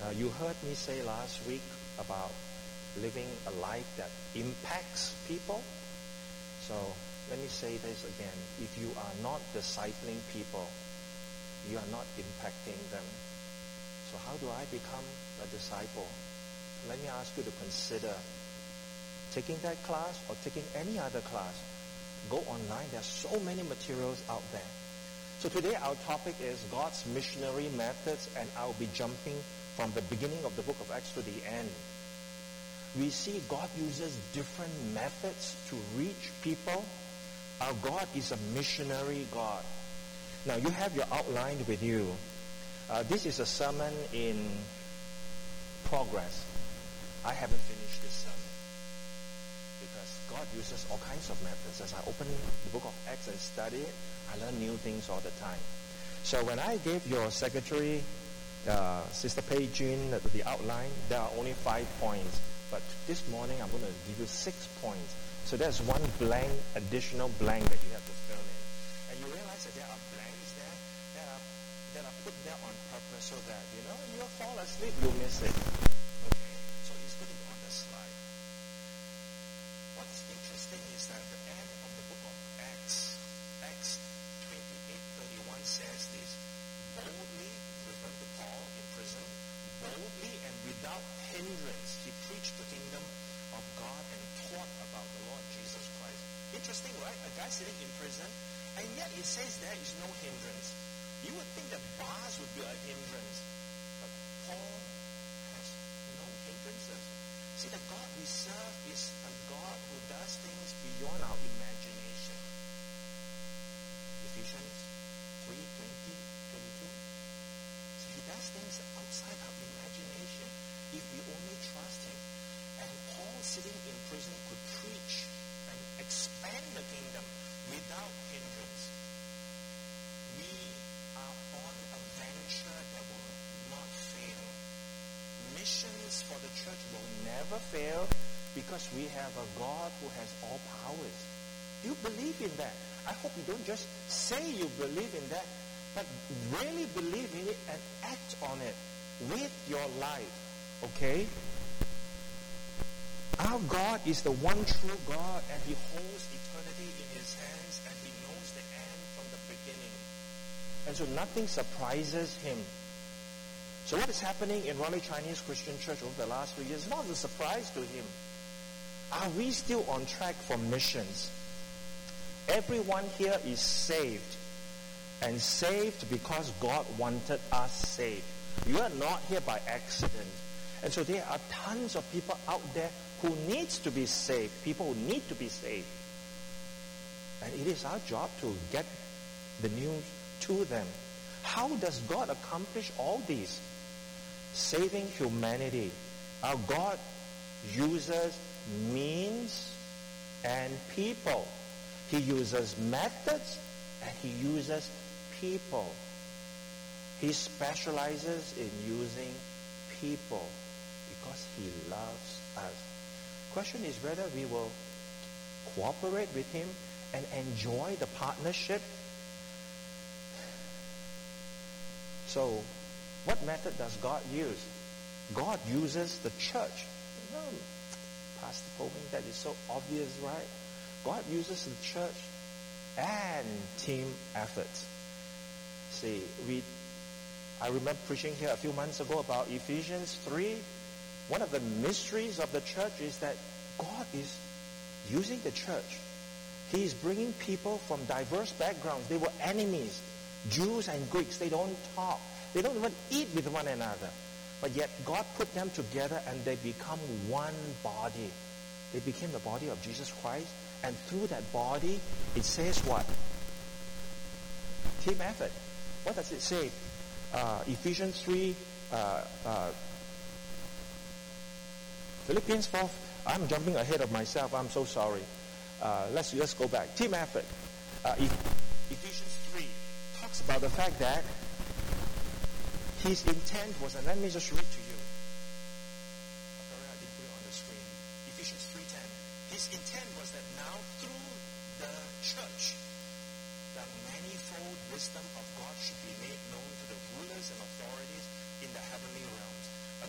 You heard me say last week about living a life that impacts people. So let me say this again. If you are not discipling people, you are not impacting them. So how do I become a disciple? Let me ask you to consider taking that class or taking any other class. Go online. There are so many materials out there. So today our topic is God's missionary methods, and I'll be jumping from the beginning of the book of Acts to the end. We see God uses different methods to reach people. Our God is a missionary God. Now you have your outline with you. This is a sermon in progress. I haven't finished this sermon because God uses all kinds of methods. As I open the book of Acts and study it, I learn new things all the time. So when I gave your secretary, Sister Pei Jin, the outline, there are only 5 points. But this morning I'm going to give you 6 points. So there's one blank, additional blank that you have to fill in. And you realize that there are blanks there that are put there on purpose so that, you'll fall asleep, you'll miss it. Okay? So it's going to be on the slide. What's interesting is that at the end of the book of Acts 28:31 says this: boldly, referring to Paul in prison, boldly and without hindrance, he preached the kingdom of God and taught about the Lord Jesus Christ. Interesting, right? A guy sitting in prison, and yet it says there is no hindrance. You would think that bars would be a hindrance, but Paul has no hindrances. See, the God we serve is a God who does things beyond our imagination. Ephesians 3:20-22. So he does things outside our imagination if we only trust him. And Paul, sitting in prison, could preach and expand the kingdom without hindrance. We are on a venture that will not fail. Missions for the church will never fail because we have a God who has all powers. Do you believe in that? I hope you don't just say you believe in that, but really believe in it and act on it with your life. Okay? Our God is the one true God, and he holds eternity in his hands, and he knows the end from the beginning. And so nothing surprises him. So what is happening in Raleigh Chinese Christian Church over the last 3 years is not a surprise to him. Are we still on track for missions? Everyone here is saved, and saved because God wanted us saved. You are not here by accident. And so there are tons of people out there who needs to be saved, people who need to be saved. And it is our job to get the news to them. How does God accomplish all these? Saving humanity. Our God uses means and people. He uses methods and he uses people. He specializes in using people because he loves us. Question is whether we will cooperate with him and enjoy the partnership. So, what method does God use? God uses the church. Pastor Poving, that is so obvious, right? God uses the church and team efforts. See, I remember preaching here a few months ago about Ephesians 3. One of the mysteries of the church is that God is using the church. He is bringing people from diverse backgrounds. They were enemies, Jews and Greeks. They don't talk. They don't even eat with one another. But yet God put them together and they become one body. They became the body of Jesus Christ. And through that body, it says what? Team effort. What does it say? Ephesians 3, Philippians 4. I'm jumping ahead of myself. I'm so sorry. Let's go back. Team effort. Ephesians 3 talks about the fact that his intent was, and let me just read to you. Sorry, I didn't put it on the screen. Ephesians 3:10. His intent was that now through the church, the manifold wisdom of God should be made known to the rulers and authorities in the heavenly realms. A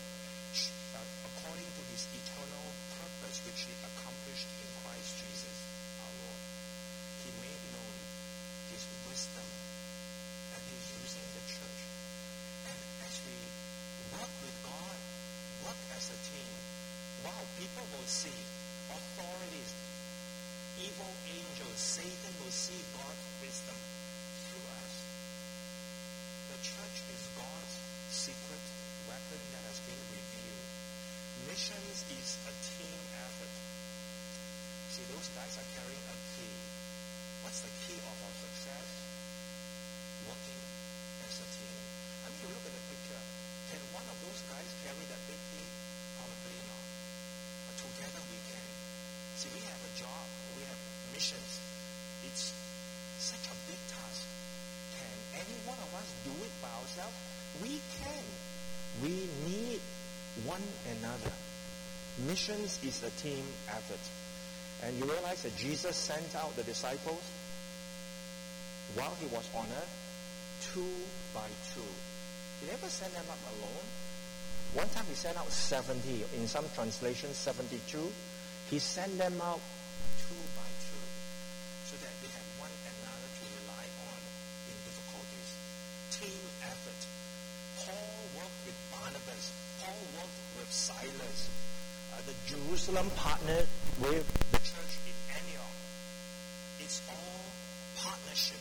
evil angels, Satan will see God's wisdom through us. The church is God's secret weapon that has been revealed. Missions is a team effort. See, those guys are carrying a key. What's the key of our success? Working as a team. I mean, you look at the picture. Can one of those guys carry that big key? Probably not. But together we can. See, we have a job. We have missions. It's such a big task. Can any one of us do it by ourselves? We can. We need one another. Missions is a team effort. And you realize that Jesus sent out the disciples while he was on earth, 2 by 2. He never sent them up alone. One time he sent out 70. In some translations, 72. He sent them out 2 by 2 so that they have one another to rely on in difficulties. Team effort. Paul worked with Barnabas. Paul worked with Silas. The Jerusalem partnered with the church in Antioch. It's all partnership.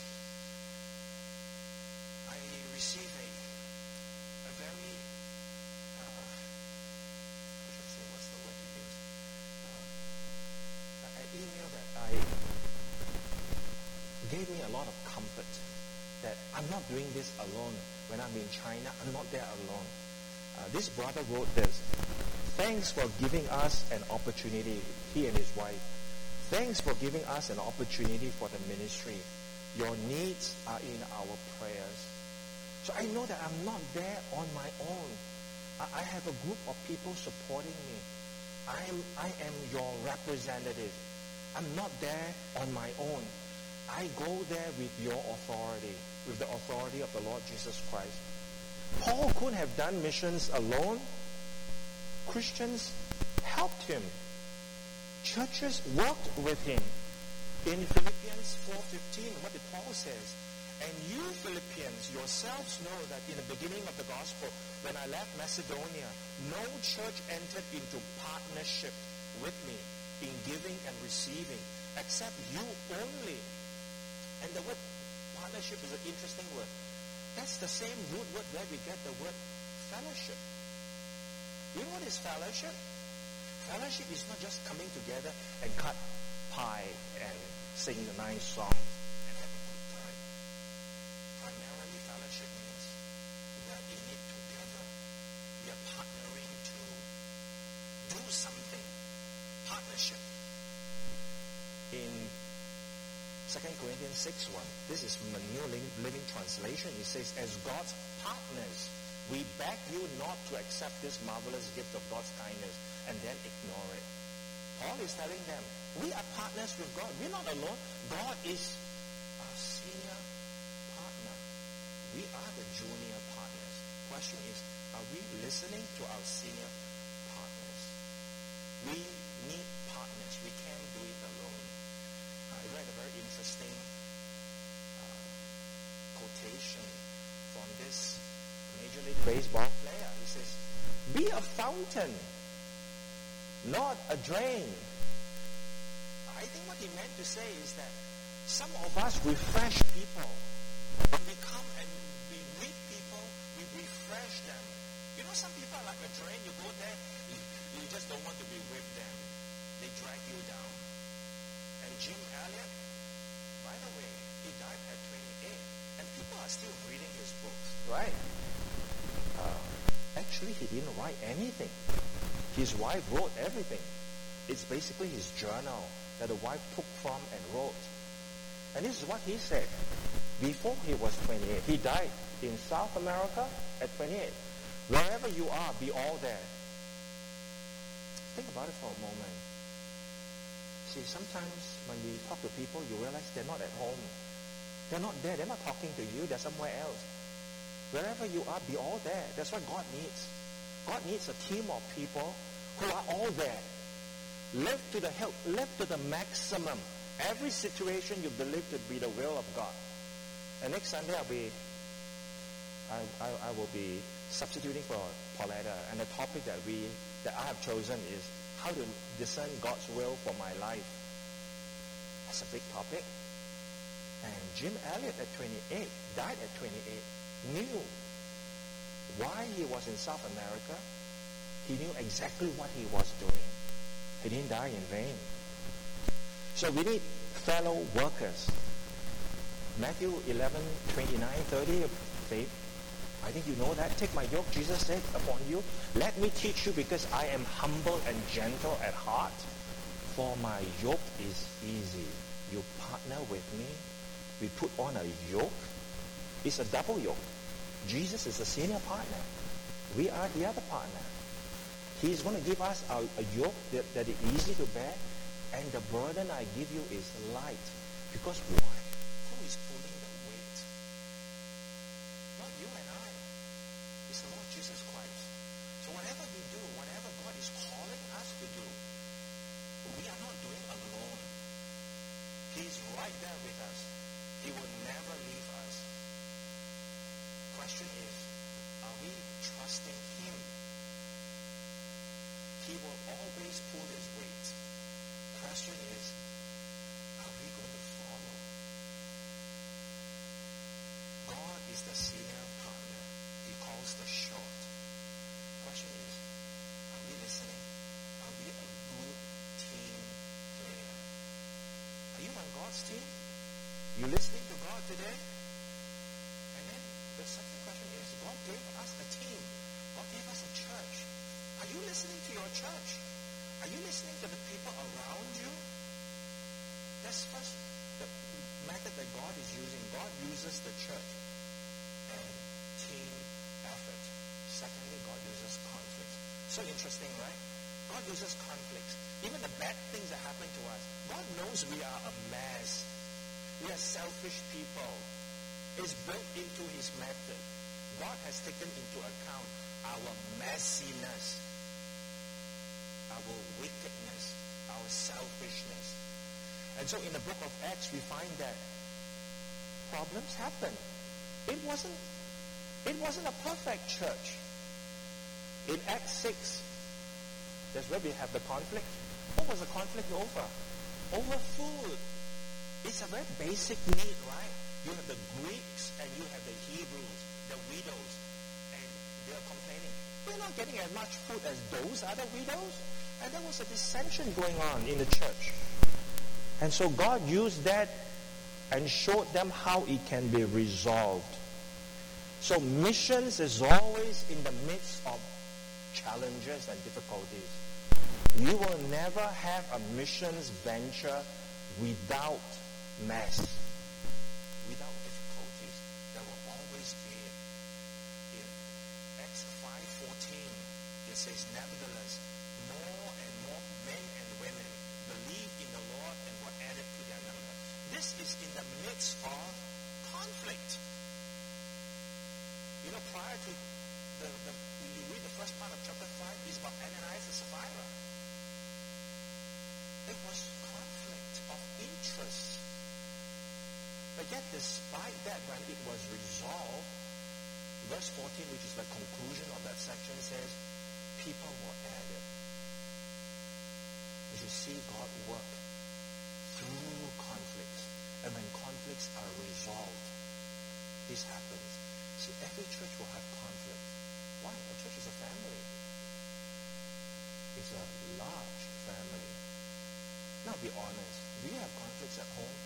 I received a very, what's the word to use? An email that gave me a lot of comfort that I'm not doing this alone. When I'm in China, I'm not there alone. This brother wrote this. Thanks for giving us an opportunity, he and his wife. Thanks for giving us an opportunity for the ministry. Your needs are in our prayers. So I know that I'm not there on my own. I have a group of people supporting me. I am your representative. I'm not there on my own. I go there with your authority, with the authority of the Lord Jesus Christ. Paul couldn't have done missions alone. Christians helped him. Churches worked with him. In Philippians 4:15, what did Paul says? And you Philippians yourselves know that in the beginning of the gospel, when I left Macedonia, no church entered into partnership with me in giving and receiving, except you only. And the word partnership is an interesting word. That's the same root word where we get the word fellowship. You know what is fellowship? Fellowship is not just coming together and cut pie and sing the nice song and have a good time. Primarily, fellowship means we are in it together. We are partnering to do something. Partnership. In 2 Corinthians 6:1, this is the New Living Translation. It says, as God's partners, we beg you not to accept this marvelous gift of God's kindness and then ignore it. Paul is telling them, we are partners with God. We're not alone. God is our senior partner. We are the junior partners. Question is, are we listening to our senior partners? We need partners. We can't do it alone. I read a very interesting quotation from this Major League Baseball player. He says, be a fountain, not a drain. I think what he meant to say is that some of us refresh people. When we come and we meet people, we refresh them. You know, some people are like a drain. You go there, you just don't want to be with them. They drag you down. And Jim Elliot, by the way, he died at 28. And people are still reading his books. Right. Actually, he didn't write anything. His wife wrote everything. It's basically his journal that the wife took from and wrote. And this is what he said. Before he was 28, he died in South America at 28. Wherever you are, be all there. Think about it for a moment. See, sometimes when we talk to people, you realize they're not at home. They're not there. They're not talking to you. They're somewhere else. Wherever you are, be all there. That's what God needs. God needs a team of people who are all there. Live to the hilt. Live to the maximum. Every situation you believe to be the will of God. And next Sunday I will be substituting for Pauletta. And the topic that I have chosen is how to discern God's will for my life. That's a big topic. And Jim Elliot at 28, died at 28, knew why he was in South America. He knew exactly what he was doing. He didn't die in vain. So we need fellow workers. Matthew 11, 29, 30, faith. I think you know that. Take my yoke, Jesus said, upon you. Let me teach you because I am humble and gentle at heart. For my yoke is easy. You partner with me. We put on a yoke. It's a double yoke. Jesus is the senior partner. We are the other partner. He's going to give us a yoke that is easy to bear. And the burden I give you is light. Because why? Who is pulling the weight? Not you and I. It's the Lord Jesus Christ. So whatever we do, whatever God is calling us to do, we are not doing alone. He's right there with us. He will never leave us. Question is, are we trusting Him? He will always pull His weight. Question is, are we going to follow? God is the senior partner. He calls the shot. Question is, are we listening? Are we a good team player? Are you on God's team? You listening to God today? And then the second question is, God gave us a team. God gave us a church. Are you listening to your church? Are you listening to the people around you? That's first the method that God is using. God uses the church and team effort. Secondly, God uses conflict. So interesting, right? God uses conflicts. Even the bad things that happen to us. God knows we are a mess. We are selfish people. It's built into His method. God has taken into account our messiness, our wickedness, our selfishness. And so in the book of Acts, we find that problems happen. It wasn't a perfect church. In Acts 6, that's where we have the conflict. What was the conflict over? Over food. It's a very basic need, right? You have the Greeks and you have the Hebrews, the widows, and they're complaining. We're not getting as much food as those other widows. And there was a dissension going on in the church. And so God used that and showed them how it can be resolved. So missions is always in the midst of challenges and difficulties. You will never have a missions venture without mess, without difficulties. There will always be. In Acts 5:14, it says, nevertheless, more and more men and women believed in the Lord and were added to their number. This is in the midst of conflict. You know, prior to you read the first part of chapter 5, is about Ananias and Sapphira. There was conflict of interest. But yet, despite that, when it was resolved, verse 14, which is the conclusion of that section, says, people were added. You should see God work through conflicts. And when conflicts are resolved, this happens. See, every church will have conflict. Why? A church is a family. It's a large family. Now be honest. Do you have conflicts at home?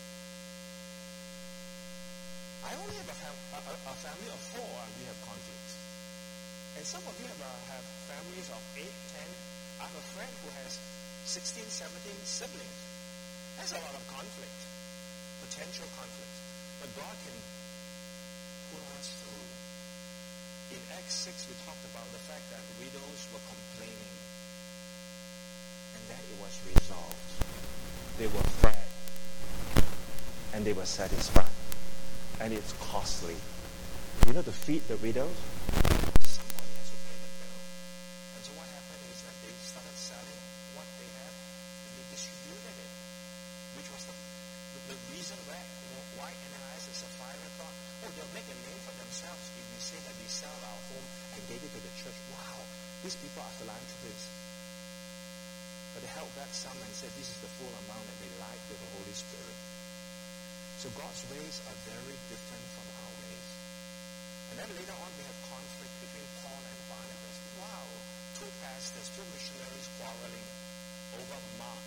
I only have a family of 4, and we have conflicts. And some of you have families of 8, 10. I have a friend who has 16, 17 siblings. That's a lot of conflict, potential conflict. But God can pull us through. In Acts 6, we talked about the fact that widows were complaining. And then it was resolved. They were fed. And they were satisfied. And it's costly. You know, to feed the widows, somebody has to pay the bill. And so what happened is that they started selling what they had, and they distributed it, which was the reason why Ananias and Sapphira thought, they'll make a name for themselves if we say that we sell our home and gave it to the church. Wow, these people are philanthropists. But But they held back some and said this is the full amount, and they lied to the Holy Spirit. So God's ways are very different from our ways. And then later on we have conflict between Paul and Barnabas. Wow, two pastors, two missionaries quarreling over Mark.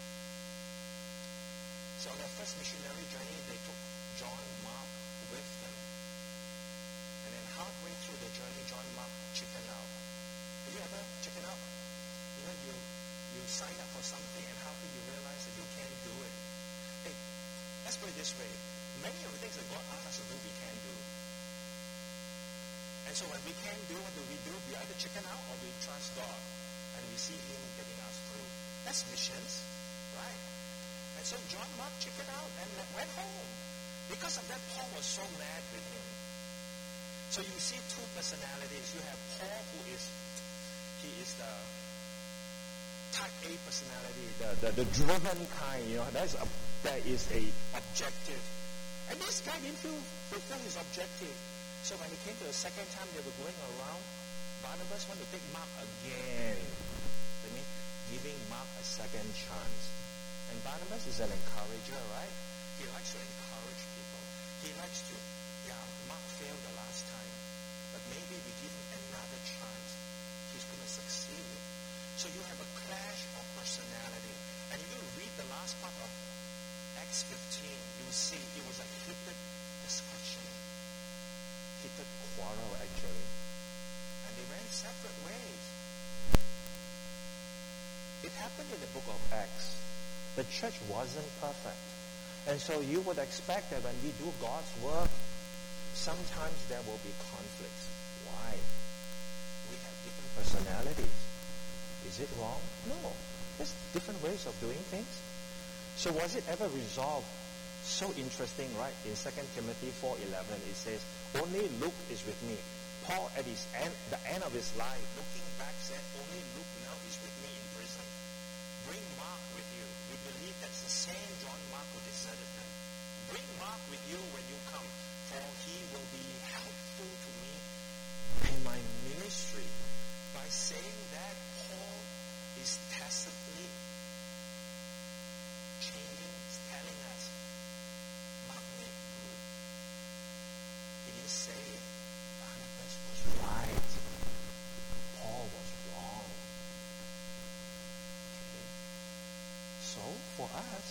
So on their first missionary journey, they took John Mark with them. And then halfway through the journey, John Mark chickened out. Have you ever chickened out? You know, you sign up for something and halfway you realize that you can't do it. Hey, let's put it this way. Many of the things that God asks us to do, we can't do. And so when we can't do, what do? We either chicken out or we trust God. And we see Him getting us through. That's missions, right? And so John Mark chickened out and went home. Because of that, Paul was so mad with him. So you see two personalities. You have Paul, he is the type A personality, the driven kind, you know, there is a objective. And this guy didn't fulfill his objective. So when he came to the second time they were going around, Barnabas wanted to take Mark again. I mean, giving Mark a second chance. And Barnabas is an encourager, right? He likes to encourage people. He likes to, Mark failed the last time, but maybe we give him another chance. He's going to succeed. So you have a clash of personality. And if you read the last part of Acts 15, you will see it was a heated discussion. Heated quarrel, actually. And they went separate ways. It happened in the book of Acts. The church wasn't perfect. And so you would expect that when we do God's work, sometimes there will be conflicts. Why? We have different personalities. Is it wrong? No. There's different ways of doing things. So was it ever resolved? So interesting, right? In 2 Timothy 4:11, it says, only Luke is with me. Paul, at the end of his life, looking back, said, only Luke now is with me in prison. Bring Mark with you. We believe that's the same John Mark who deserted them. Bring Mark with you when you come, for he will be helpful to me in my ministry. By saying that, Paul is tacitly telling us, Mark made good. He didn't say Barnabas was right. Paul was wrong. Okay. So for us,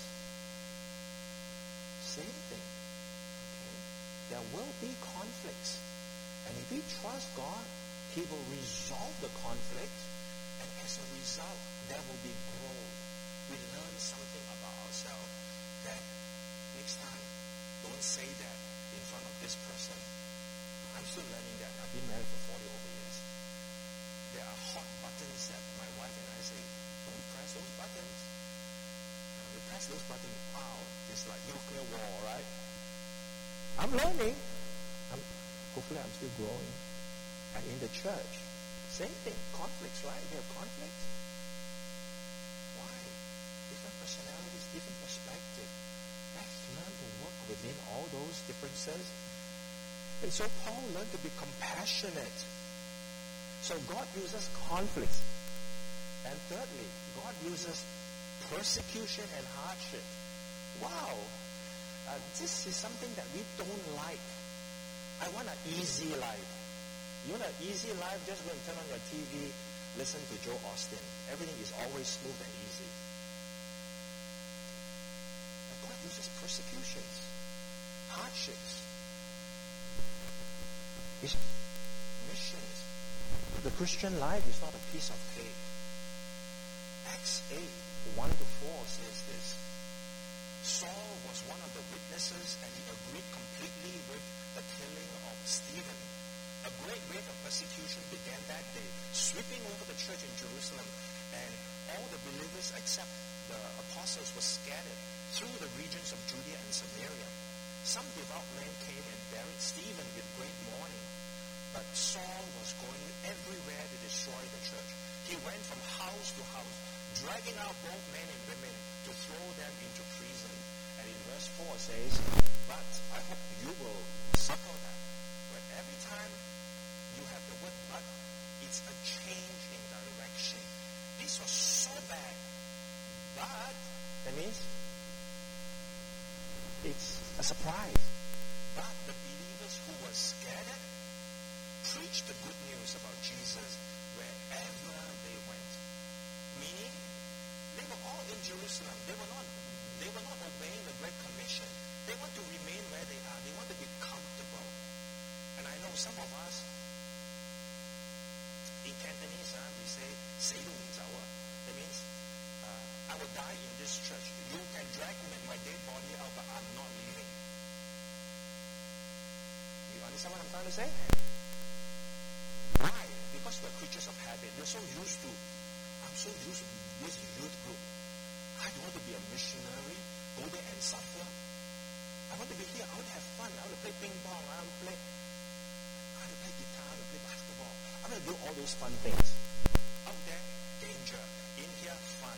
same thing. Okay. There will be conflicts. And if we trust God, He will resolve the conflict, and as a result, there will be growth. We learn something about ourselves that next time, don't say that in front of this person. I'm still learning that. I've been married for 40 over years. There are hot buttons that my wife and I say, don't press those buttons. And we press those buttons, wow, it's like nuclear war, right? I'm learning. Hopefully I'm still growing. And in the church, same thing. Conflicts, right? We have conflicts. Why? Different personalities, different perspective. Let's learn to work within all those differences. And so Paul learned to be compassionate. So God uses conflicts. And thirdly, God uses persecution and hardship. Wow. This is something that we don't like. I want an easy life. You want an easy life? Just go and turn on your TV, listen to Joe Austin. Everything is always smooth and easy. But God uses persecutions, hardships, His missions. The Christian life is not a piece of cake. Acts 8:1-4 says this. Saul was one of the witnesses, and he agreed completely with the killing of Stephen. A great wave of persecution began that day, sweeping over the church in Jerusalem, and all the believers except the apostles were scattered through the regions of Judea and Samaria. Some devout men came and buried Stephen with great mourning, but Saul was going everywhere to destroy the church. He went from house to house, dragging out both men and women to throw them into prison. And in verse 4 says, but I hope you will circle that. But every time you have the word but, it's a change in direction. This was so bad That means it's a surprise. But the believers who were scattered preached the good news about Jesus wherever they went. Meaning, they were all in Jerusalem. They were not obeying the Great Commission. They want to remain where they are. They want to be comfortable. And I know some of us, in Cantonese, we say, 死都唔走啊. That means, I will die in this church. You can drag my dead body out, but I'm not leaving. You understand what I'm trying to say? Why? Because we're creatures of habit. I'm so used to this youth group. I don't want to be a missionary, go there and suffer. I want to be here. I want to have fun. I want to play ping pong. I want to play guitar. I want to play basketball. I want to do all those fun things. Out there, danger. In here, fun.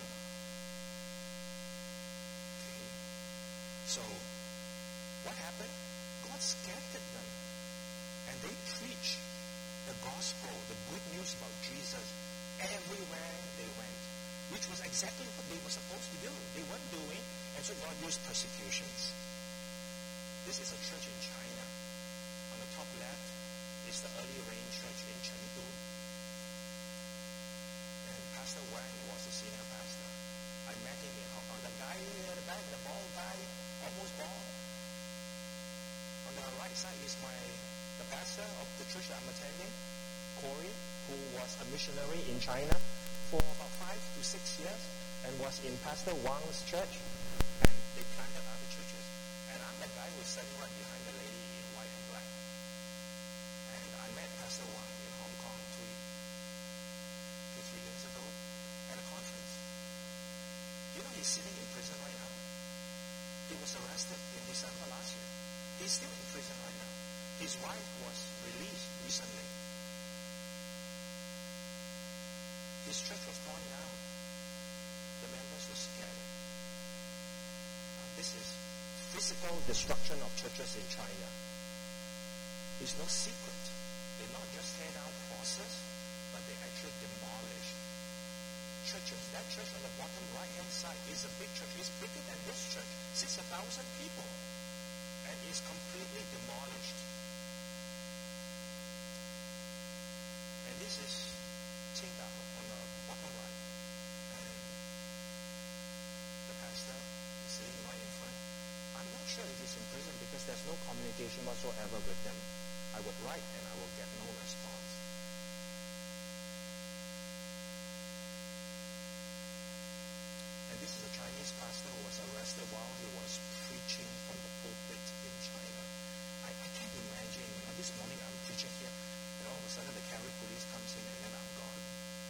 Okay. So, what happened? God scattered them. And they preached the gospel, the good news about Jesus, everywhere they went, which was exactly what they were supposed to do. They weren't doing, and so God used persecutions. This is a church in China. On the top left is the Early Rain Church in Chengdu. And Pastor Wang was the senior pastor. I met him in Hong Kong. The guy at the back, the bald guy, almost bald. On the right side is the pastor of the church that I'm attending, Corey, who was a missionary in China for about 5 to 6 years and was in Pastor Wang's church. And they planted other churches. And I'm the guy who's sitting right behind the lady in white and black. And I met Pastor Wang in Hong Kong 2 to 3 years ago at a conference. You know, he's sitting in prison right now. He was arrested in December last year. He's still in prison right now. His wife was released recently. His church was torn down. The members were scattered. This is physical destruction of churches in China. It's no secret. They not just tear down crosses, but they actually demolish churches. That church on the bottom right-hand side is a big church. It's bigger than this church. 6,000 people. And it's completely demolished. And this is Qingdao on the bottom right. And the pastor is sitting right in front. I'm not sure if he's in prison because there's no communication whatsoever with them. I would write and I will get no response. And this is a Chinese pastor who was arrested while he was preaching from the pulpit in China. I can't imagine. This morning I'm preaching here. All of a sudden the Cary police comes in and then I'm gone.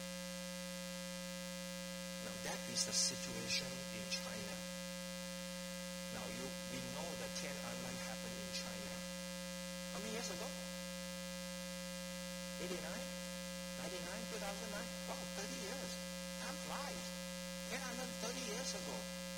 Now that is the situation in China. Now we know that Tiananmen happened in China. How many years ago? 89? 99? 2009? Wow, 30 years. Time flies. Tiananmen 30 years ago.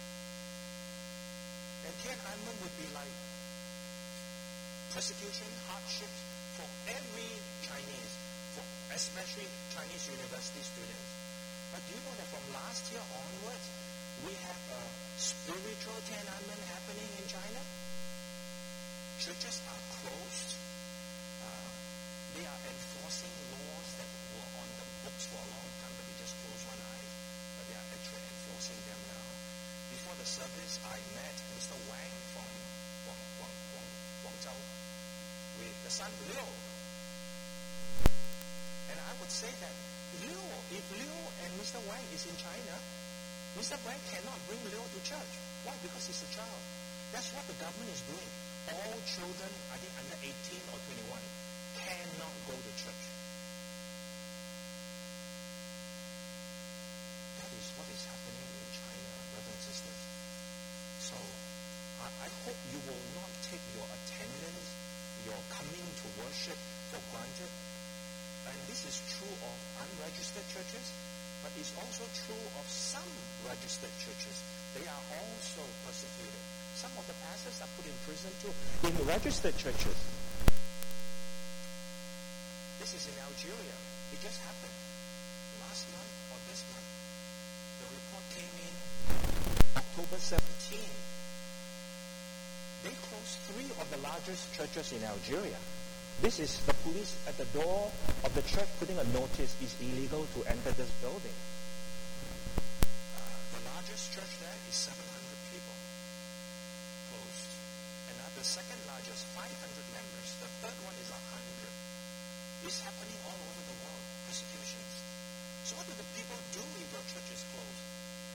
And Tiananmen would be like persecution, hardship for every Chinese, especially Chinese university students. But do you know that from last year onwards, we have a spiritual Tiananmen happening in China? Churches are closed. They are enforcing laws that were on the books for a long time, but they just closed one eye. But they are actually enforcing them now. Before the service, I met Mr. Wang from Guangzhou with the son Liu. And I would say that if Liu and Mr. Wang is in China, Mr. Wang cannot bring Liu to church. Why? Because he's a child. That's what the government is doing. All children, I think under 18 or 21, cannot go to church. That is what is happening in China, brothers and sisters. So, I hope you will not take your attendance, your coming to worship for granted. And this is true of unregistered churches, but it's also true of some registered churches. They are also persecuted. Some of the pastors are put in prison too, in registered churches. This is in Algeria. It just happened last month or this month. The report came in October verse 17. They closed 3 of the largest churches in Algeria. This is the police at the door of the church putting a notice, it's illegal to enter this building. The largest church there is 700 people. Closed. And the second largest, 500 members. The third one is 100. It's happening all over the world. Persecutions. So what do the people do if your church is closed?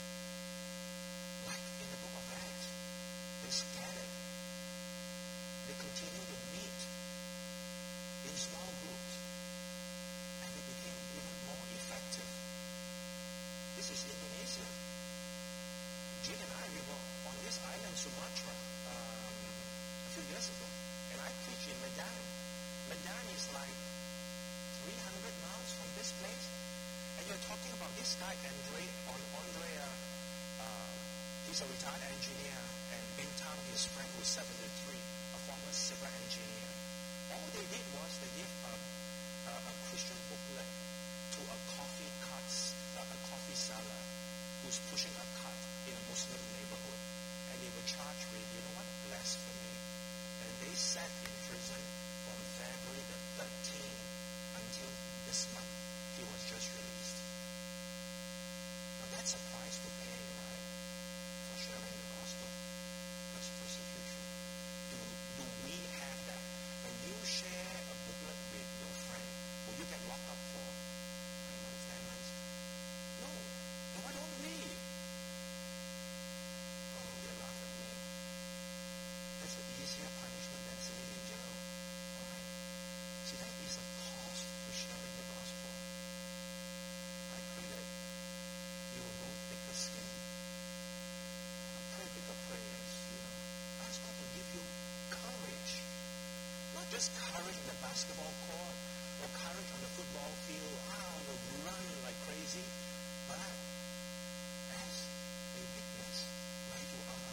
Like in the book of Acts, they scattered. They continue to meet in small groups, and they became even more effective. This is Indonesia. Jim and I, we were on this island, Sumatra, a few years ago, and I preached in Medan. Medan is like 300 miles from this place, and you're talking about this guy, Andrea, he's a retired engineer, and Bintang, his friend, who's 73, a former civil engineer. All they did was they gave a Christian booklet to a coffee seller who's pushing a cart in a Muslim neighborhood. And they were charged with, blasphemy. And they sat in prison from February the 13th until this month. He was just released. Now that's a price to pay, right? For sharing the gospel. That's persecution. Do we have that? When you share a booklet with your friend, will you get locked up for 9 months, 10 months? No. Then why don't we? Oh, they laugh at me. That's an easier punishment than sitting in jail. Alright? See, that is a cost for sharing the gospel. I pray that you will go thicker skin. Pray bigger prayers, Ask God to give you courage. Not just courage in the basketball court or courage on the football field, to run like crazy, but as a witness where you are.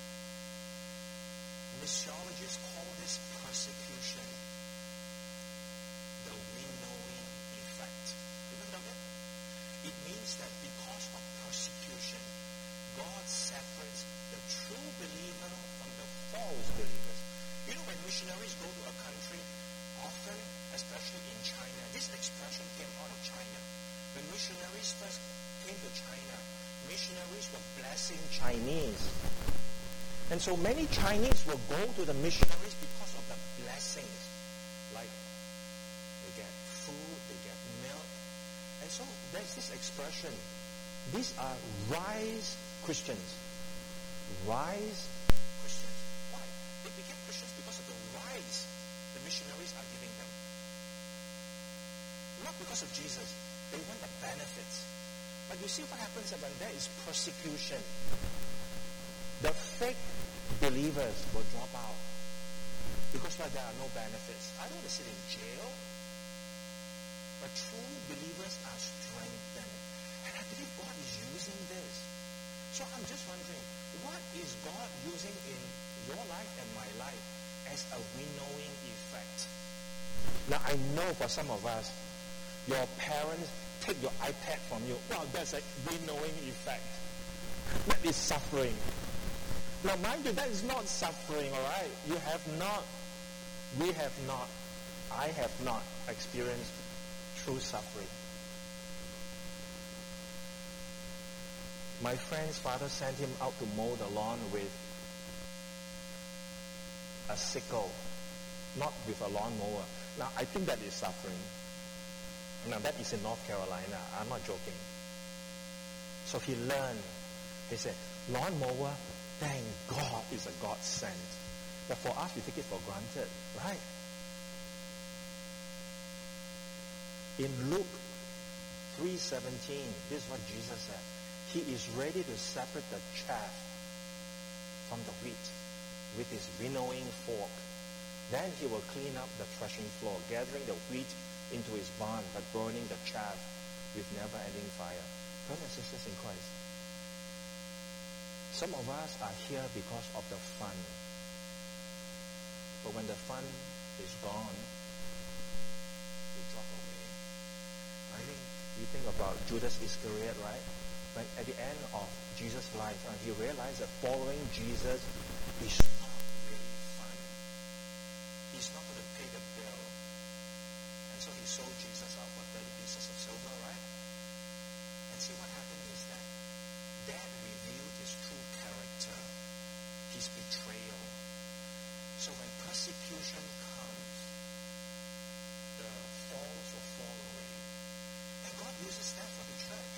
Missiologists call this persecution the winnowing effect. Remember that? It means that because of persecution, God separates the true believer from the false believers. When missionaries go to a country, often, especially in China, this expression came out of China. When missionaries first came to China, missionaries were blessing Chinese. And so many Chinese will go to the missionaries because of the blessings. Like, they get food, they get milk. And so there's this expression. These are rise Christians. Rise Christians. Why? They became Christians because of the rise the missionaries are giving them. Not because of Jesus. They want the benefits. But you see what happens when there is persecution. The fake believers will drop out. Because there are no benefits. I don't want to sit in jail. But true believers are strengthened. And I believe God is using this. So I'm just wondering, what is God using in your life and my life as a winnowing effect? Now I know for some of us, your parents take your iPad from you. Wow, that's a winnowing effect. That is suffering. Now mind you, that is not suffering, alright? You have not, we have not, I have not experienced true suffering. My friend's father sent him out to mow the lawn with a sickle, not with a lawnmower. Now, I think that is suffering. Now, that is in North Carolina. I'm not joking. So he learned. He said, lawnmower, thank God, is a godsend. But for us, we take it for granted, right? In Luke 3:17, this is what Jesus said. He is ready to separate the chaff from the wheat with his winnowing fork. Then he will clean up the threshing floor, gathering the wheat into his barn, but burning the chaff with never-ending fire. Brothers and sisters in Christ, some of us are here because of the fun. But when the fun is gone, we drop away. I think you think about Judas Iscariot, right? when at the end of Jesus' life, he realized that following Jesus is not really fun. He's not going to pay the bill. And so he sold Jesus out for 30 pieces of silver, right? And see what happened is that revealed his true character, his betrayal. So when persecution comes, the falls will fall away. And God uses that for the church.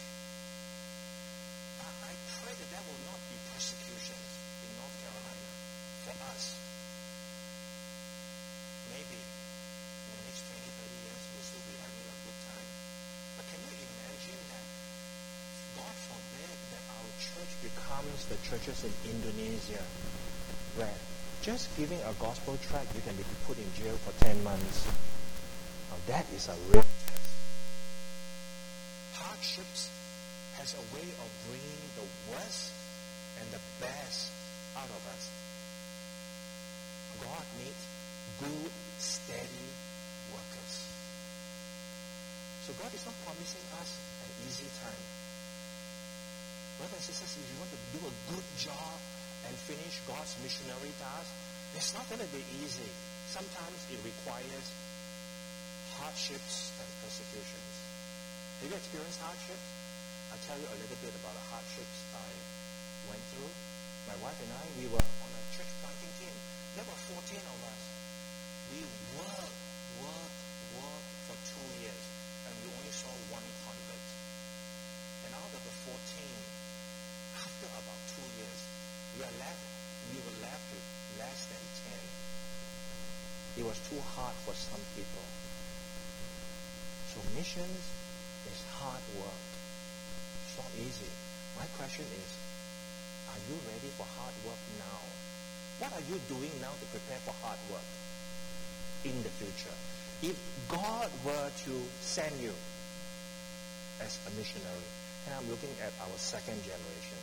I pray that there will not be persecutions in North Carolina for us. Maybe in the next 20, 30 years, we'll still be having a good time. But can you imagine that God forbid that our church becomes the churches in Indonesia, where just giving a gospel tract, you can be put in jail for 10 months. Now that is a real test. Hardships has a way of bringing the worst and the best out of us. God needs good, steady workers. So God is not promising us an easy time. Brothers and sisters, if you want to do a good job and finish God's missionary task, it's not going to be easy. Sometimes it requires hardships and persecutions. Have you experienced hardships? I'll tell you a little bit about the hardships I went through. My wife and I, we were on a church planting team. There were 14 of us. We worked for 2 years, and we only saw one convert. And out of the 14, after about 2 years, we were left with less than 10. It was too hard for some people. So missions is hard work. It's not easy. My question is, are you ready for hard work now? What are you doing now to prepare for hard work in the future? If God were to send you as a missionary, and I'm looking at our second generation,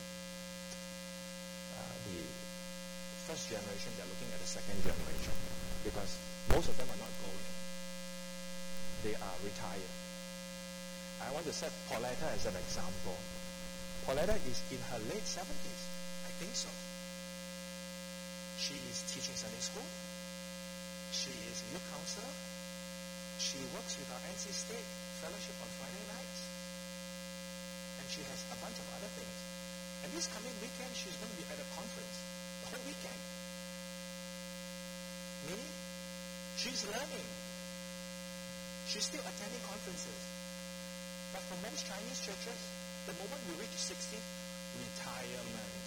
the first generation, they're looking at the second generation, because most of them are not going. They are retired. I want to set Pauletta as an example. Pauletta is in her late 70s. I think so. She is teaching Sunday school. She is youth counselor. She works with our NC State Fellowship on Friday nights. And she has a bunch of other things. And this coming weekend, she's going to be at a conference the whole weekend. Meaning, she's learning. She's still attending conferences. But for most Chinese churches, the moment we reach 60, retirement.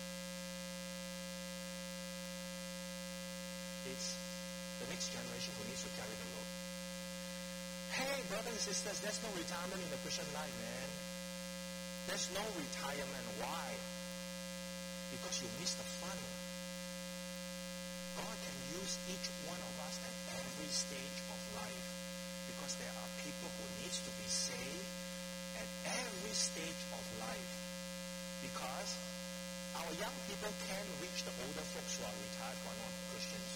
It's the next generation who needs to carry the load. Hey, brothers and sisters, there's no retirement in the Christian life, man. There's no retirement. Why? Because you miss the fun. God can use each one of us at every stage of life, because there are people who needs to be saved at every stage of life. Because our young people can reach the older folks who are retired, who are not Christians.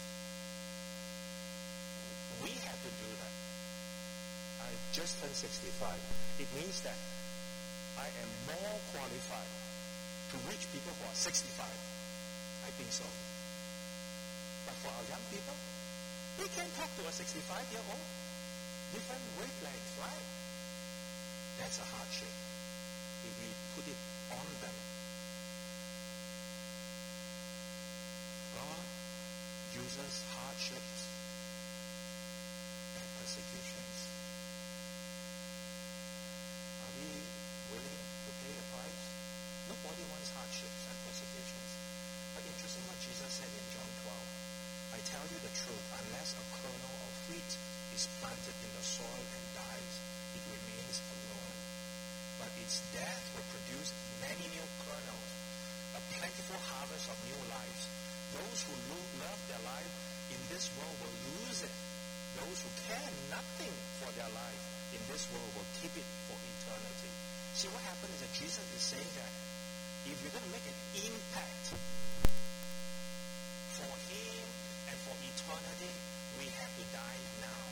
We have to do that. I just turned 65. It means that I am more qualified to reach people who are 65. I think so. But for our young people, we can talk to a 65-year-old. Different wavelengths, right? That's a hardship if we put it on them. God uses hardships and persecutions. Are we willing to pay the price? Nobody wants hardships and persecutions. But interesting what Jesus said in John 12. I tell you the truth, unless a kernel of wheat is planted in the soil and dies, it remains alone. But its death will produce many new kernels, a plentiful harvest of new lives. Those who love their life in this world will lose it. Those who care nothing for their life in this world will keep it for eternity. See, what happens is that Jesus is saying that if you're going to make an impact for Him and for eternity, we have to die now.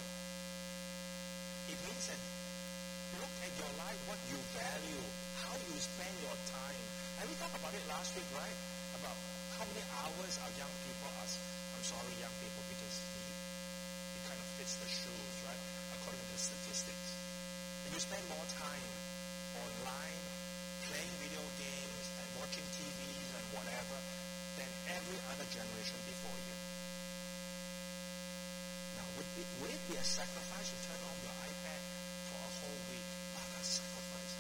It means that look at your life, what you value, how you spend your Would it be a sacrifice to turn on your iPad for a whole week? What a sacrifice.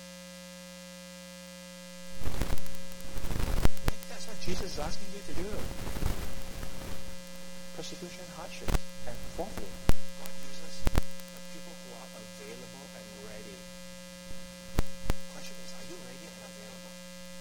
Maybe that's what Jesus is asking you to do. Persecution, hardship. And fourthly, God uses the people who are available and ready. The question is, are you ready and available?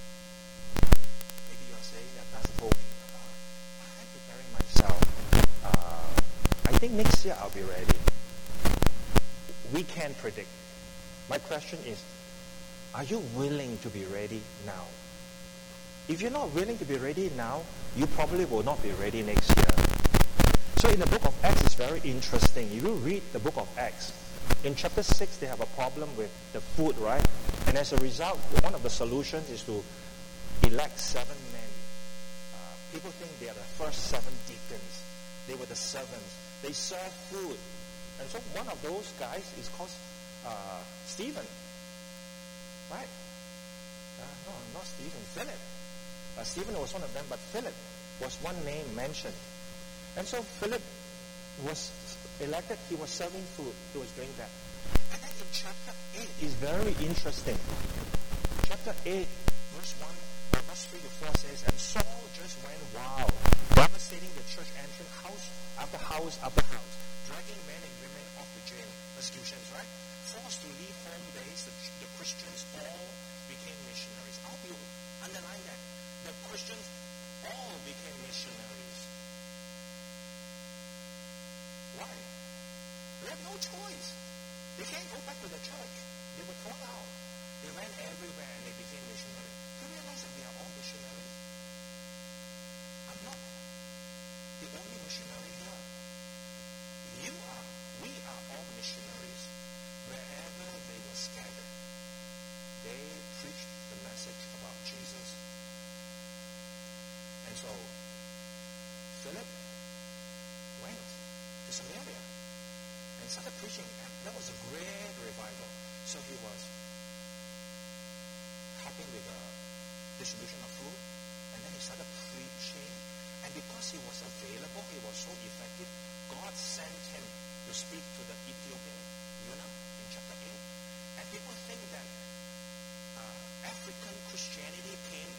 Maybe you're saying that Pastor Paul, I'm preparing myself. I think next year I'll be ready. We can't predict. My question is, are you willing to be ready now? If you're not willing to be ready now, you probably will not be ready next year. So in the book of Acts, it's very interesting. If you read the book of Acts, in chapter 6, they have a problem with the food, right? And as a result, one of the solutions is to elect 7 men. People think they are the first 7 deacons. They were the servants. They serve food. And so one of those guys is called Stephen. Right? No, not Stephen. Philip. Stephen was one of them, but Philip was one name mentioned. And so Philip was elected. He was serving food. He was doing that. And then in chapter 8 is very interesting. Chapter 8, verse 3 to 4 says, and Saul just went wild, devastating the church, entering house after house after house, dragging men and women off the jail. Persecutions, right? Forced to leave home base, the Christians all became missionaries. I hope you underline that. The Christians all became missionaries. Why? They have no choice. They can't go back to the church. They were thrown out. They ran everywhere and they became missionaries. Do you realize that we are all missionaries? I'm not the only missionary here. You are. We are all missionaries. Wherever they were scattered, they preached the message about Jesus. And so, Philip went to Samaria and started preaching. And that was a great revival. So he was helping with the distribution of food, and then he started preaching. And because he was available, he was so effective, God sent him to speak to the Ethiopian eunuch in chapter 8. And people think that African Christianity came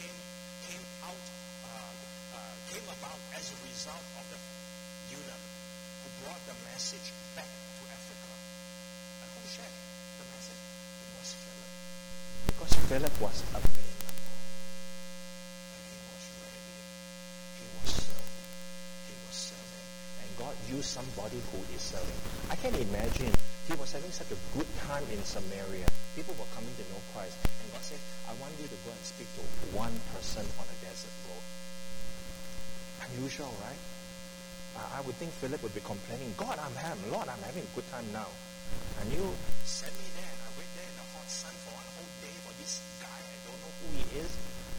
about as a result of the eunuch who brought the message back to Africa. And who shared the message? It was Philip. Because Philip was available. And he was ready. He was serving. He was serving. And God used somebody who is serving. I can imagine he was having such a good time in Samaria. People were coming to know Christ. And God said, I want you to go and speak to one person on a desert road. Unusual, right? I would think Philip would be complaining, Lord, I'm having a good time now. And you sent me there, and I went there in the hot sun for one whole day for this guy. I don't know who he is.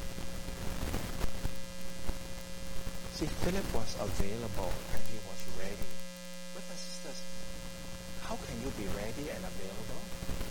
See, Philip was available and he was ready. Brothers and sisters, how can you be ready and available?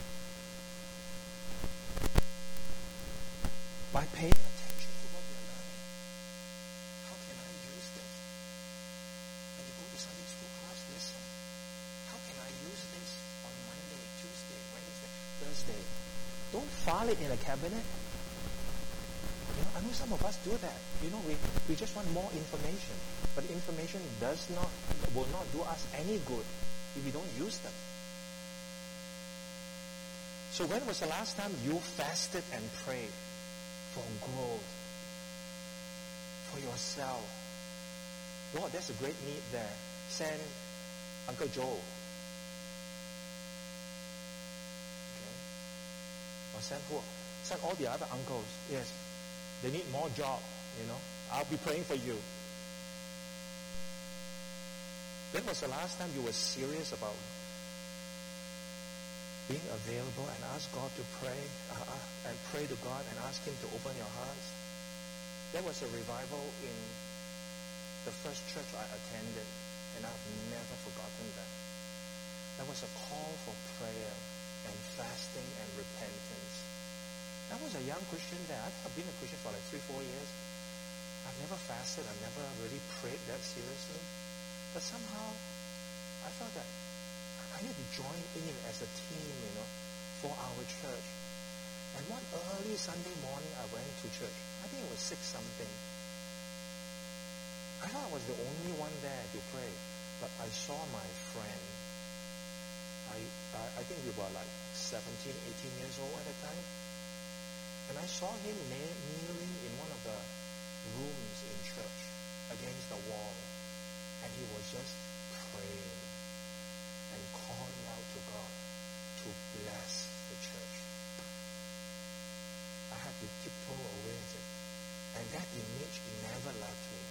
By paying attention to what we are learning. How can I use this? When you go to Sunday school class, listen. How can I use this on Monday, Tuesday, Wednesday, Thursday? Don't file it in a cabinet. You know, I know some of us do that. You know, we just want more information. But information will not do us any good if we don't use them. So when was the last time you fasted and prayed for growth, for yourself? Lord, there's a great need there. Send Uncle Joe. Okay? Or send who? Send all the other uncles. Yes. They need more job, you know. I'll be praying for you. When was the last time you were serious about being available and ask God to pray and pray to God and ask Him to open your hearts? There was a revival in the first church I attended, and I've never forgotten that. There was a call for prayer and fasting and repentance. I was a young Christian there. I've been a Christian for like 3-4 years. I've never fasted. I've never really prayed that seriously. But somehow, I felt that I need to join in as a team, for our church. And one early Sunday morning, I went to church. I think it was 6 something. I thought I was the only one there to pray, but I saw my friend. I think we were like 17, 18 years old at the time. And I saw him kneeling in one of the rooms in church against the wall. And he was just praying and calling out to God to bless the church. I had to tiptoe away with it. And that image never left me.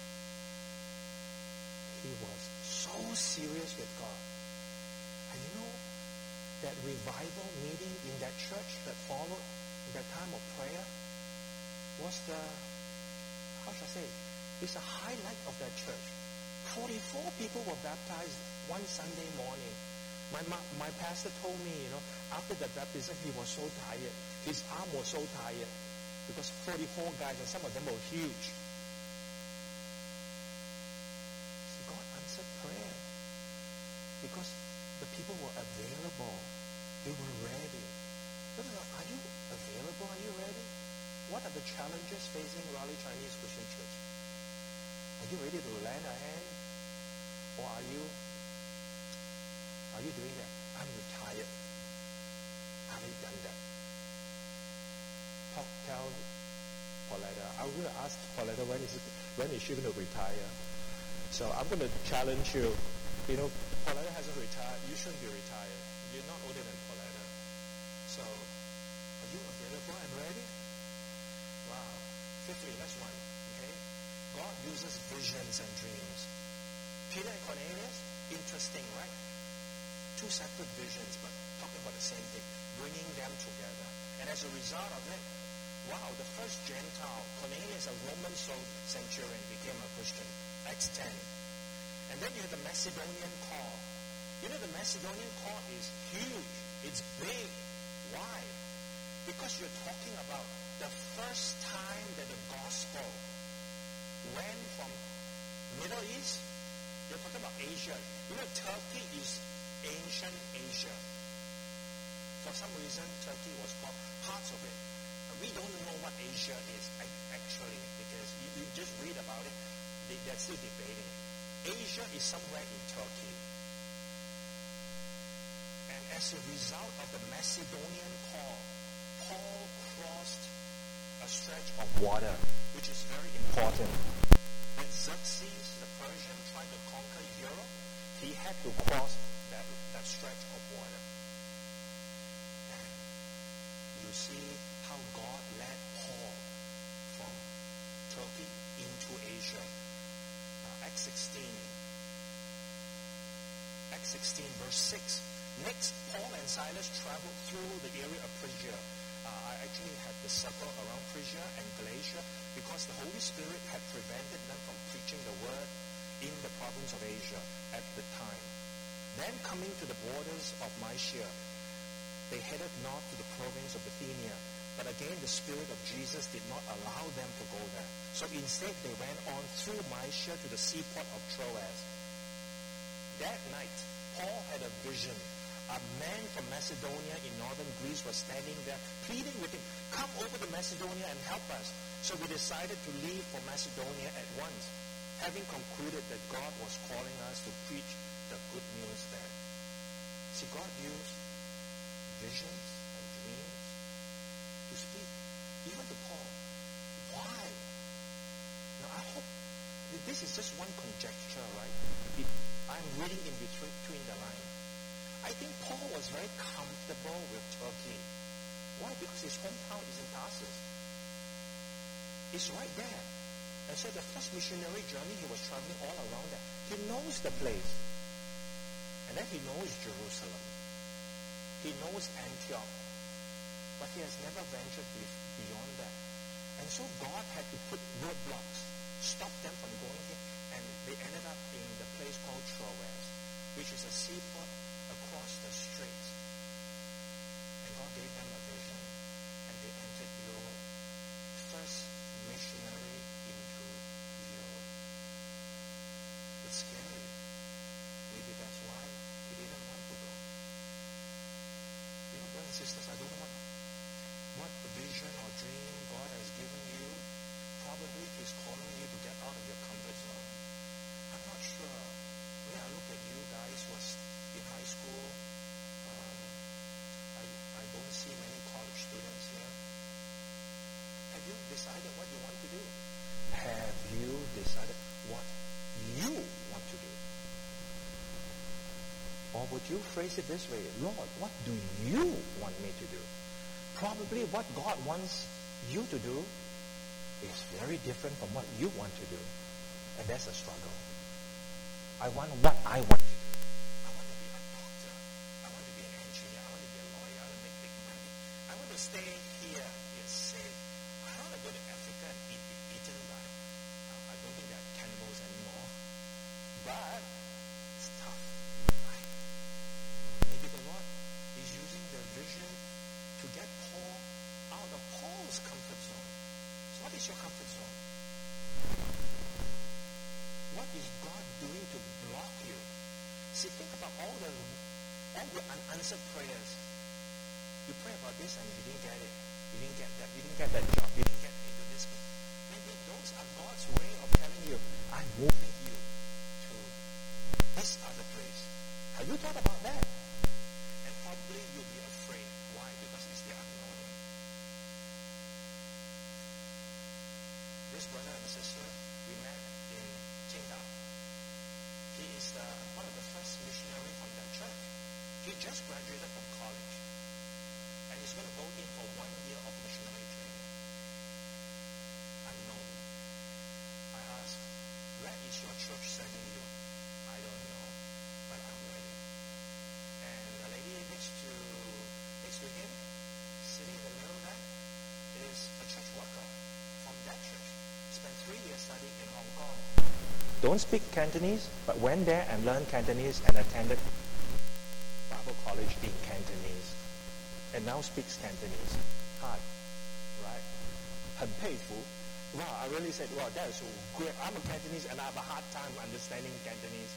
He was so serious with God. And that revival meeting in that church that followed in that time of prayer was it's a highlight of that church. 44 people were baptized one Sunday morning. My pastor told me, after the baptism, he was so tired. His arm was so tired because 44 guys, and some of them were huge. God answered prayer because the people were available. They were ready. Are you available? Are you ready? What are the challenges facing Raleigh Chinese Christian Church? Are you ready to lend a hand? Or are you doing that? I'm retired. I haven't done that. Tell Pauletta. I'm going to ask Pauletta when is she going to retire. So I'm going to challenge you. Pauletta hasn't retired. You shouldn't be retired. You're not older than Pauletta. So, are you available and ready? Wow. Fifthly, let's run. Okay? God uses visions and dreams. Peter and Cornelius, interesting, right? 2 separate visions, but talking about the same thing, bringing them together. And as a result of it, wow, the first Gentile, Cornelius, a Roman centurion, became a Christian. Acts 10. And then you have the Macedonian call. The Macedonian call is huge. It's big. Why? Because you're talking about the first time that the gospel went from Middle East. You're talking about Asia. Turkey is ancient Asia. For some reason, Turkey was called parts of it. We don't know what Asia is actually, because you just read about it. They're still debating. Asia is somewhere in Turkey. And as a result of the Macedonian call, Paul crossed a stretch of water, which is very important. When Xerxes, the Persian, tried to conquer Europe, he had to cross that stretch of water. And you see how God led Paul from Turkey into Asia. Acts 16, verse 6. Next, Paul and Silas traveled through the area of Phrygia. I actually had the circle around Phrygia and Galatia because the Holy Spirit had prevented them from preaching the word in the province of Asia at the time. Then coming to the borders of Mysia, they headed north to the province of Bithynia. But again, the Spirit of Jesus did not allow them to go there. So instead, they went on through Mysia to the seaport of Troas. That night, Paul had a vision. A man from Macedonia in northern Greece was standing there, pleading with him, "Come over to Macedonia and help us." So we decided to leave for Macedonia at once, having concluded that God was calling us to preach the good news there. See, God used visions and dreams to speak, even to Paul. Why? Now, I hope this is just one conjecture, right? I'm reading in between the lines. I think Paul was very comfortable with Turkey. Why? Because his hometown is in Tarsus. It's right there. And so the first missionary journey, he was traveling all around there. He knows the place. And then he knows Jerusalem. He knows Antioch. But he has never ventured beyond that. And so God had to put roadblocks, stop them from going here. And they ended up in the place called Troas, which is a seaport across the straits. And God gave them a vision, and they entered Europe. First missionary into Europe. It's scary. Maybe that's why decided what you want to do? Have you decided what you want to do? Or would you phrase it this way, Lord, what do you want me to do? Probably what God wants you to do is very different from what you want to do. And that's a struggle. I want what I want to do. I want to be a doctor. I want to be an engineer. I want to be a lawyer. I want to make big money. I want to stay here. It's safe. I don't want to go to Africa and be eaten by. I don't think there are cannibals anymore. But it's tough, right? Maybe the Lord is using the vision to get Paul out of Paul's comfort zone. So what is your comfort zone? What is God doing to block you? See, think about all the unanswered prayers. You pray about this and you didn't get it. You didn't get that. You didn't get that job. You didn't get into this. Maybe those are God's way of telling you, I'm moving you to this other place. Have you thought about that? And probably you'll be afraid. Why? Because it's the unknown. This brother and sister, we met in Qingdao. He is one of the first missionaries from that church. He just graduated from college. And he's going to go in for 1 year of missionary training. Unknown. I asked, where is your church sending you? I don't know, but I'm ready. And the lady next to him, sitting in the middle there, is a church worker from that church. Spent 3 years studying in Hong Kong. Don't speak Cantonese, but went there and learned Cantonese and attended Bible college in Cantonese. And now speaks Cantonese. Hard, right? 很佩服. Wow, I really said, wow, that is so great. I'm a Cantonese and I have a hard time understanding Cantonese.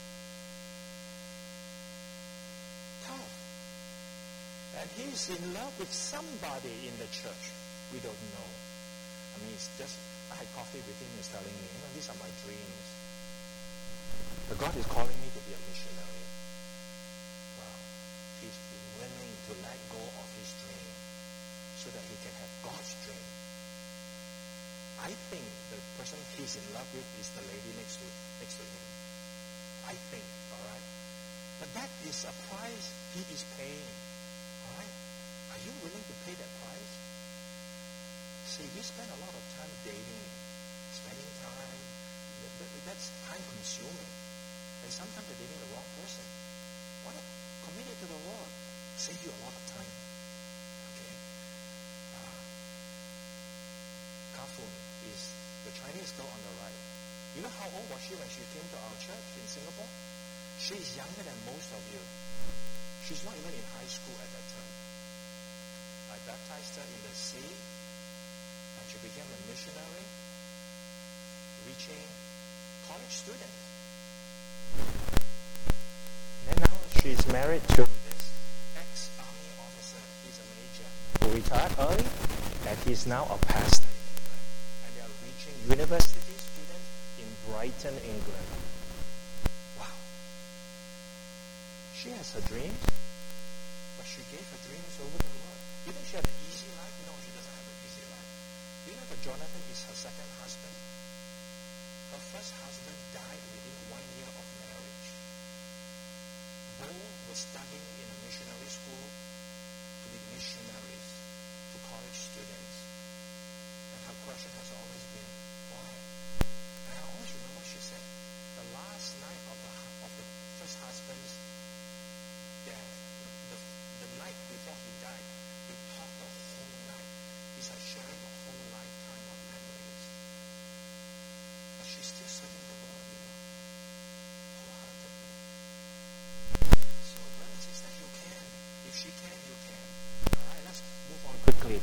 Tough. And he's in love with somebody in the church. We don't know. I mean, it's just, I had coffee with him. He's telling me, these are my dreams. But God is calling me to be a missionary. Wow. He's willing to let go of his dream so that he can have God's dream. I think the person he's in love with is the lady next to him. I think, all right? But that is a price he is paying, all right? Are you willing to pay that price? See, we spend a lot of time dating, spending time. That's time-consuming. And sometimes you're dating the wrong person. Why not commit it to the Lord? Save you a lot of time. Okay? Kafun is the Chinese girl on the right. You know how old was she when she came to our church in Singapore? She is younger than most of you. She's not even in high school at that time. I baptized her in the sea, and she became a missionary, reaching college students. And now she's married to this ex-army officer. He's a major who retired early, and he's now a pastor. And they are reaching university students in Brighton, England. Wow. She has her dreams, but she gave her dreams over to the Lord. You think she had an easy life? No, she doesn't have an easy life. You know that Jonathan is her second husband? Her first husband died within 1 year of marriage. Both were studying in a missionary school to be missionaries to college students. And her question has always been, why? And I always remember she said, the last night of the first husband's death, the night before he died, we talked the whole night. It's like sharing a whole lifetime of memories. But she's still serving the Lord, wholeheartedly. So, brothers and sisters, you can. If she can, you can. Alright, let's move on quickly.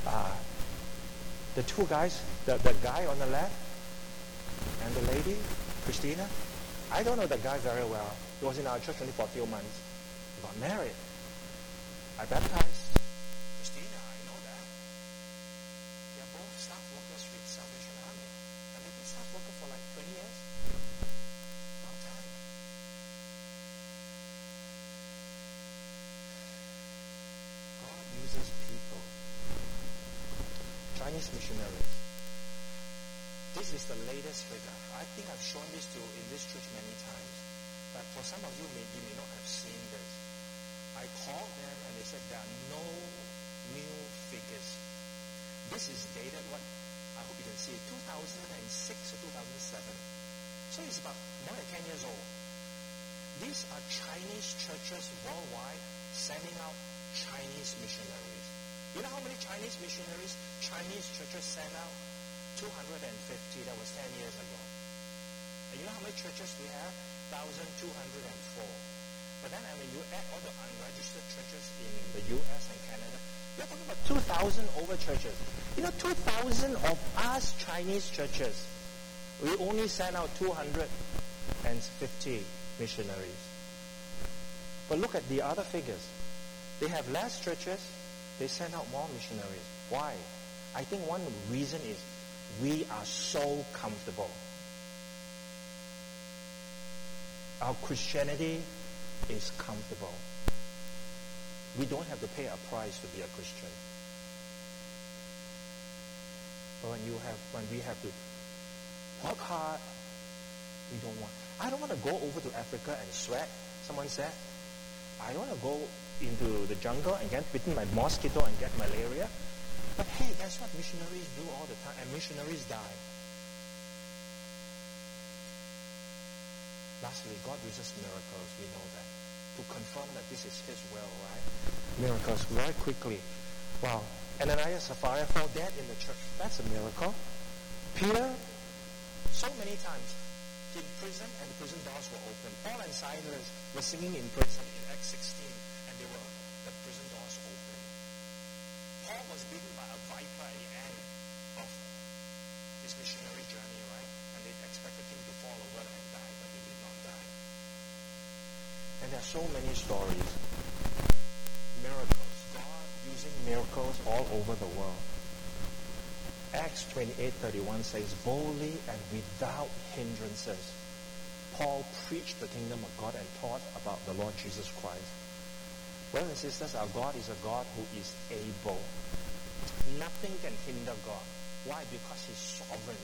The two guys, the guy on the left and the lady, Christina, I don't know the guy very well. He was in our church only for a few months. He got married. I baptized Christina, I know that. They are both staff workers with Salvation Army. And they've been staff workers for like 20 years. Long time. God uses people. Try Chinese missionaries. This is the latest figure. I think I've shown this in this church many times. But for some of you, you may not have seen this. I called them and they said there are no new figures. This is dated, I hope you can see it, 2006 or 2007. So it's about more than 10 years old. These are Chinese churches worldwide sending out Chinese missionaries. You know how many Chinese missionaries Chinese churches sent out? 250. That was 10 years ago. And you know how many churches we have? 1,204. But then when you add all the unregistered churches in the U.S. and Canada, you're talking about 2,000 over churches. You know, 2,000 of us Chinese churches, we only send out 250 missionaries. But look at the other figures. They have less churches, they send out more missionaries. Why? I think one reason is we are so comfortable. Our Christianity is comfortable. We don't have to pay a price to be a Christian. But when we have to work hard, we don't want. I don't want to go over to Africa and sweat. Someone said, I don't want to go into the jungle and get bitten by mosquito and get malaria. But hey, that's what missionaries do all the time, and missionaries die. Lastly, God uses miracles, we know that, to confirm that this is His will, right? Miracles, very quickly. Wow. Ananias and Sapphira fell dead in the church. That's a miracle. Peter, so many times, in prison, and the prison doors were open. Paul and Silas were singing in prison in Acts 16, and the prison doors open. Paul was bitten by a viper at the end of his missionary journey, right? And they expected him to fall over and die, but he did not die. And there are so many stories. Miracles. God using miracles all over the world. Acts 28:31 says, boldly and without hindrances, Paul preached the kingdom of God and taught about the Lord Jesus Christ. Brothers and sisters, our God is a God who is able. Nothing can hinder God. Why? Because He's sovereign.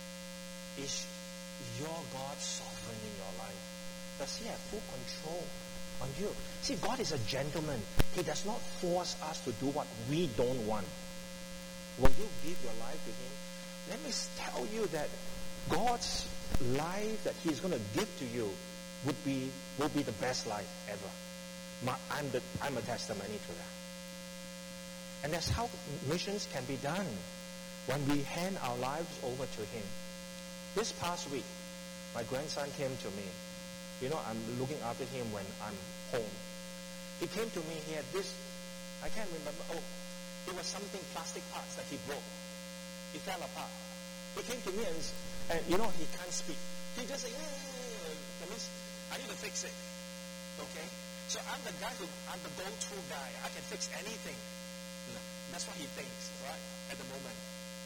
Is your God sovereign in your life? Does He have full control on you? See, God is a gentleman. He does not force us to do what we don't want. Will you give your life to Him? Let me tell you that God's life that He's going to give to you will be the best life ever. I'm a testimony to that. And that's how missions can be done, when we hand our lives over to Him. This past week, my grandson came to me. You know, I'm looking after him when I'm home. He came to me, he had this, I can't remember, it was something, plastic parts that he broke. It fell apart. He came to me and you know, he can't speak. He just said, that means I need to fix it. Okay? So I'm the go-to guy. I can fix anything. No, that's what he thinks, right? At the moment.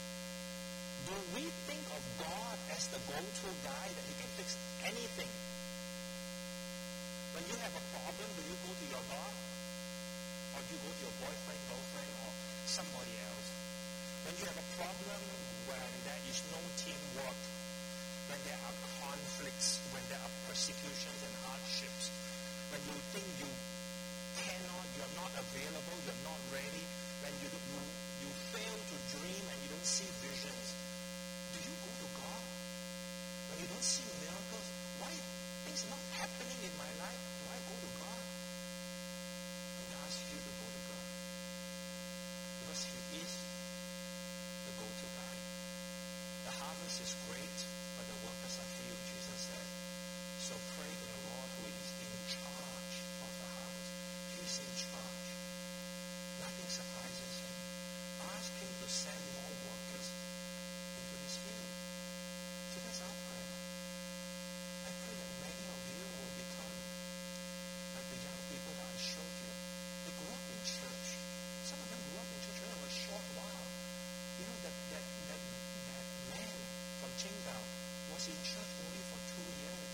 Do we think of God as the go-to guy that He can fix anything? When you have a problem, do you go to your God? Or do you go to your boyfriend, girlfriend, or somebody else? When you have a problem, when there is no teamwork, when there are conflicts, when there are persecutions and hardships, when you think you cannot, you're not available, you're not ready, when you fail to dream and you don't see visions, do you go to God? When you don't see miracles, why things not happening in my life? Do I go to God? Let me ask you to go to God. Because He is the go-to guy. The harvest is great, but the workers are few, Jesus said. So pray to the Lord who is in charge of the harvest. He's in charge. Nothing surprises Him. Ask Him to send more workers into His field. So that's our prayer. I pray that many of you will become like the young people that I showed you. They grew up in church. Some of them grew up in church for a short while. You know, that man from Qingdao was in church only for 2 years.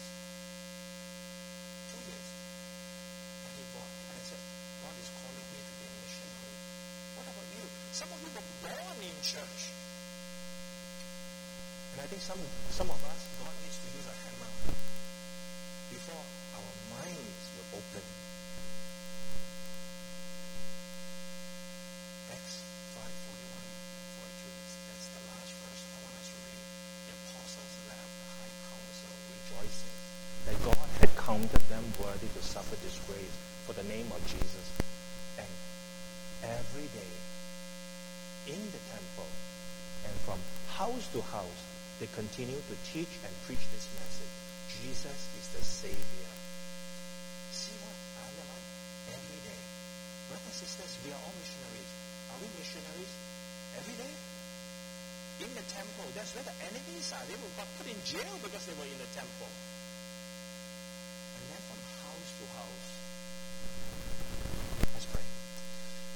2 years. And he walked and said, God is calling me to be a missionary. What about you? Some of you were born in church. I think some of us, God needs to use a hammer before our minds will open. Acts 5:41-42. That's the last verse I want us to read. The apostles left the high council rejoicing that God had counted them worthy to suffer disgrace for the name of Jesus. And every day in the temple and from house to house, they continue to teach and preach this message. Jesus is the Savior. See what I like? Every day. Brothers and sisters, we are all missionaries. Are we missionaries? Every day? In the temple, that's where the enemies are. They were got put in jail because they were in the temple.